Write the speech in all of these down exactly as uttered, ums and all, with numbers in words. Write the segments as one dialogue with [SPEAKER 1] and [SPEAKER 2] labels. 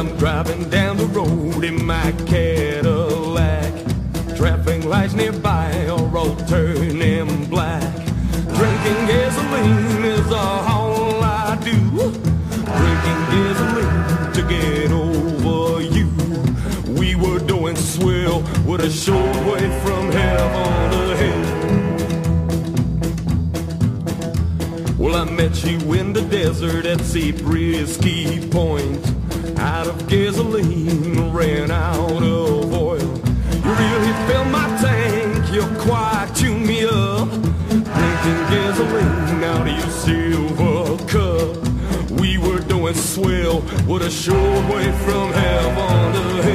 [SPEAKER 1] I'm driving down the road in my Cadillac. Traffic lights nearby are all turning black. Drinking gasoline is all I do. Drinking gasoline to get over you. We were doing swell with a short way from heaven to hell. Well, I met you in the desert at Zabriskie Point. Out of gasoline, ran out of oil. You really filled my tank, you quite tuned me up. Drinking gasoline out of your silver cup. We were doing swell with a short way from heaven to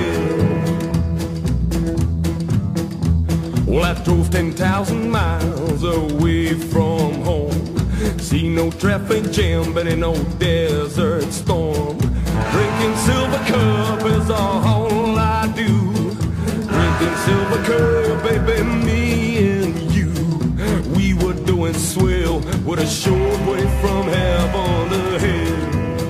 [SPEAKER 1] hell. Well, I drove ten thousand miles away from home. See no traffic jam, but in no desert storm. Drinking silver cup is all I do. Drinking silver cup, baby, me and you. We were doing swell with a short way from heaven to hell.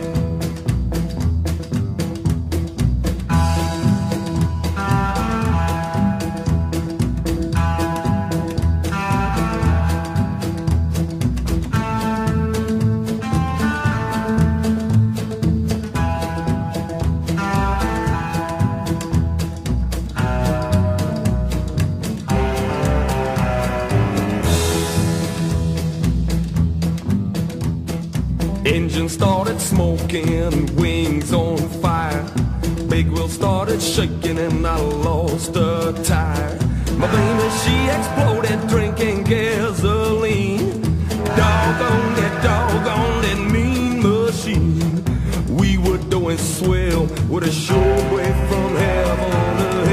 [SPEAKER 1] Engine started smoking, wings on fire. Big wheel started shaking and I lost a tire. My baby, she exploded drinking gasoline. Doggone that, doggone that mean machine. We were doing swell with a short way from heaven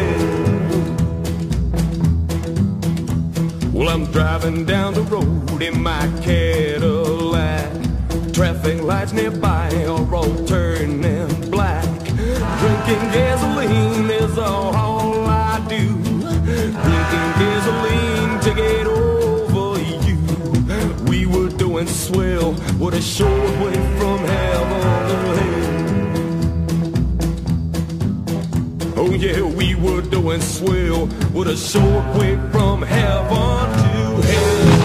[SPEAKER 1] to hell. Well, I'm driving down the road in my Cadillac. Traffic lights nearby are all turning black. Drinking gasoline is all I do. Drinking gasoline to get over you. We were doing swell with a short way from heaven to hell. Oh yeah, we were doing swell with a short way from heaven to hell.